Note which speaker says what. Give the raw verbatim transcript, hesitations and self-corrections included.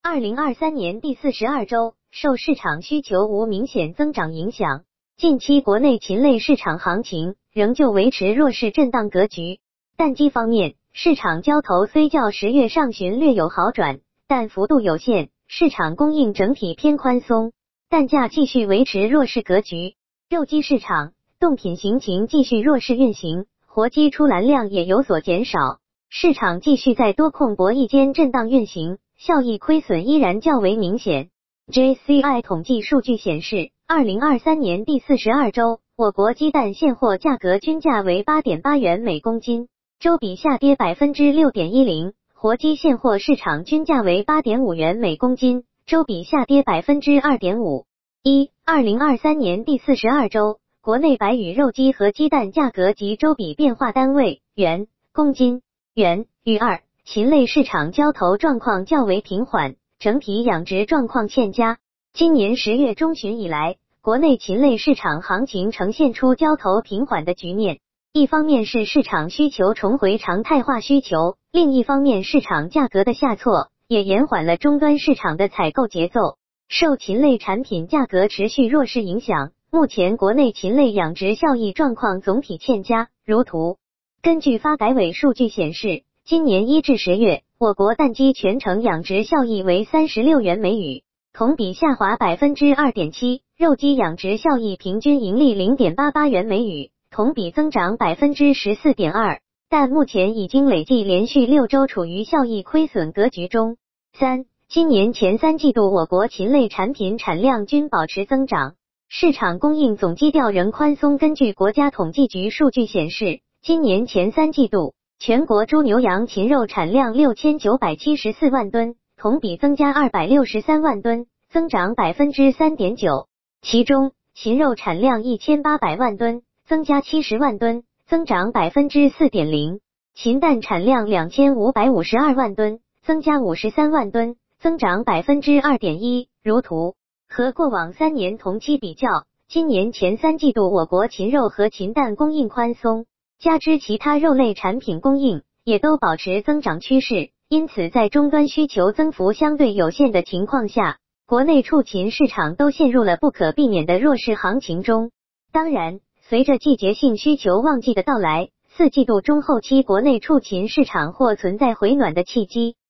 Speaker 1: 二零二三年第四十二周，受市场需求无明显增长影响，近期国内禽类市场行情仍旧维持弱势震荡格局。蛋鸡方面，市场交投虽较十月上旬略有好转，但幅度有限，市场供应整体偏宽松，蛋价继续维持弱势格局。肉鸡市场，冻品行情继续弱势运行，活鸡出栏量也有所减少，市场继续在多空博弈间震荡运行，效益亏损依然较为明显。J C I 统计数据显示，二零二三年第四十二周，我国鸡蛋现货价格均价为 八点八元每公斤，周比下跌 百分之六点一零， 活鸡现货市场均价为 八点五元每公斤，周比下跌 百分之二点五。一、二零二三年第四十二周，国内白羽肉鸡和鸡蛋价格及周比变化单位元、公斤、元。与二、禽类市场交投状况较为平缓，整体养殖状况欠佳。今年十月中旬以来，国内禽类市场行情呈现出交投平缓的局面。一方面是市场需求重回常态化需求，另一方面市场价格的下挫也延缓了终端市场的采购节奏。受禽类产品价格持续弱势影响，目前国内禽类养殖效益状况总体欠佳。如图，根据发改委数据显示，今年一至十月，我国蛋鸡全程养殖效益为三十六元每羽，同比下滑 百分之二点七， 肉鸡养殖效益平均盈利 零点八八元每羽，同比增长 百分之十四点二， 但目前已经累计连续六周处于效益亏损格局中。三、今年前三季度我国禽类产品产量均保持增长，市场供应总基调仍宽松。根据国家统计局数据显示，今年前三季度全国猪牛羊禽肉产量六千九百七十四万吨，同比增加二百六十三万吨，增长 百分之三点九。其中，禽肉产量一千八百万吨，增加七十万吨，增长 百分之四点零。禽蛋产量两千五百五十二万吨，增加五十三万吨，增长 百分之二点一。如图，和过往三年同期比较，今年前三季度我国禽肉和禽蛋供应宽松，加之其他肉类产品供应也都保持增长趋势，因此在终端需求增幅相对有限的情况下，国内畜禽市场都陷入了不可避免的弱势行情中。当然，随着季节性需求旺季的到来，四季度中后期国内畜禽市场或存在回暖的契机。